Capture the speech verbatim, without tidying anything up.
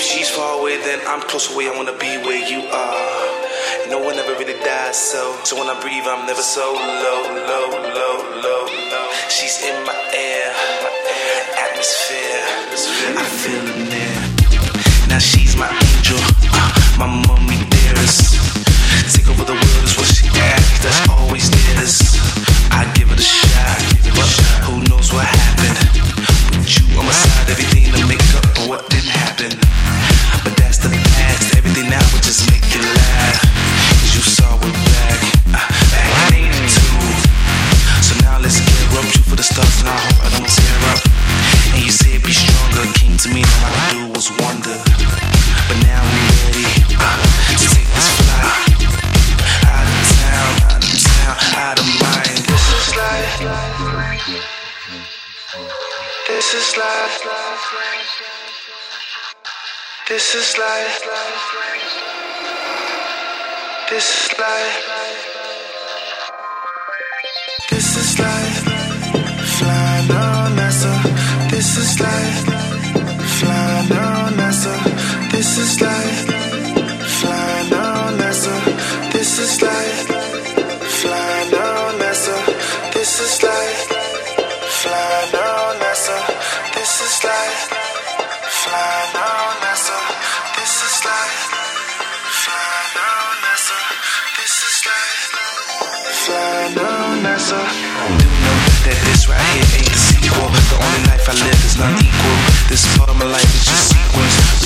she's far away, then I'm close away. I wanna be where you are. No one ever really dies, so so when I breathe, I'm never so low, low, low, low, low. She's in my air, atmosphere. I feel her near. Now she's my angel, uh, my mommy dearest. Take over the world is what she asks. That's always nearest. I give it a shot, but who knows what happened? With you on my side, everything to make up for what didn't happen. But that's the past. Everything now would just make you laugh. Cause you saw it back, uh, back in eighty-two. So now let's gear up, shoot for the stars, and I hope I don't tear up. And you say be stronger, came to me, all I could do was wonder. But now we ready uh, to take this flight. Out of town, out of town, out of mind. This is life. This is life. This is life. This is life. This is life. Flying on NASA. This is life. Flying on NASA. This is life. Flying on NASA. This is life. Flying on NASA. This is life. Flying on NASA. This is life. Flying on NASA. This is life. Flying on NASA. This is life. Flying on NASA. Do know that this right here ain't the sequel. The only life I live is not equal. This part of my life is just sequence.